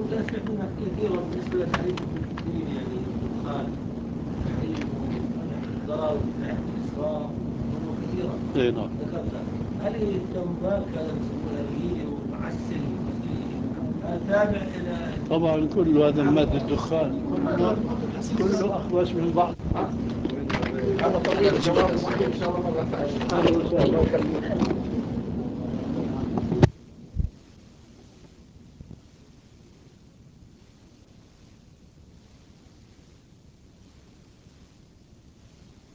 لا سمعنا كثيرا بالنسبة لتحريم الدين يعني الدخان تحريم الضرر من ناحية الإسراف أمور كثيرة اي نعم. ذكرتها. هل التنباك هذا يسمونها الهيلي والمعسل هذا تابع إلى طبعا كل هذا مادة الدخان كله أخبث من بعض. هذا طريق الجواب إن شاء الله مرة ثانية.